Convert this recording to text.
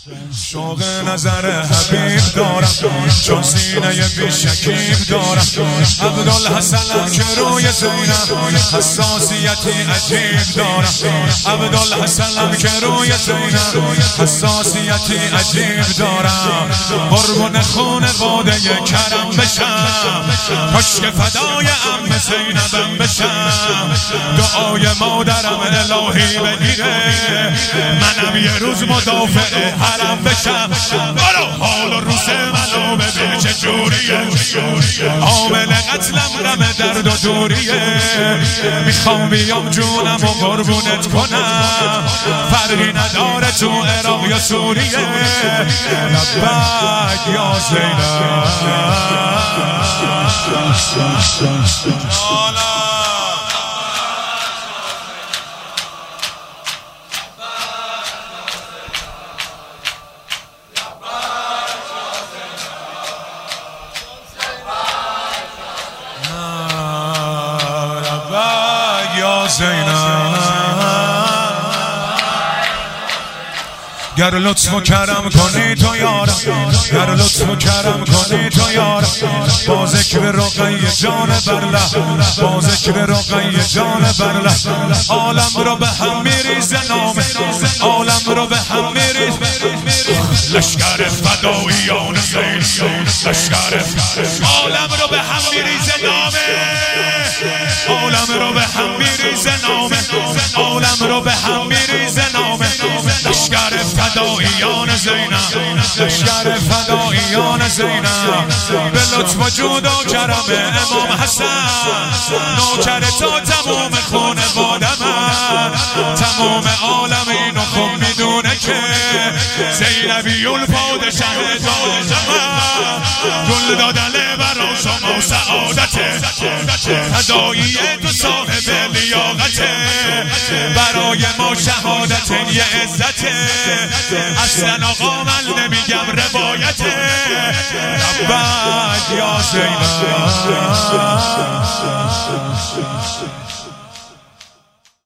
شوق نظر حبیب دارم چون سینه بی شکیب دارم. عبدالحسنم که روی زینب حساسیتی عجیب دارم. عبدالحسنم که روی زینب حساسیتی عجیب دارم. قربون خانواده کرم بشم کاشک فدای عم زینبم بشم. دعای مادرم الهی بگیره منم یه روز مدافع حرم بشم. حال و روز منو ببین چه جوریه عامل قتلم غم درد و دوریه. میخوام بیام جونم و قربونت کنم فرقی نداره تو عراق یا سوریه. لبک یا زینب گر لطف و کرم کنی تو یارم، گر لطف و کرم کنی تو یارم. با ذکر رقی جان برله، با ذکر رقی جان برله. عالم رو به هم میریزه نامه، عالم رو به هم میریزه. لشکر فداییان زین، لشکر عالم رو به هم میریزه نامه، عالم رو به هم میریزه نامه، عالم رو به هم میریزه نامه. لشکر فداییان زینب، لشکر فداییان زینب. به لطف و جود و کرم امام حسن نوکر تا تمام خانواده من. تمام عالم اینو خوب میدونه که زینبی الپادشه داد زمان. گل دادن برا شما سعادته، فدایی تو صاحب لیاقته. برای ما شهادت یه عزته، اصلا آقا من نمیگم روایته. لبک یا زینب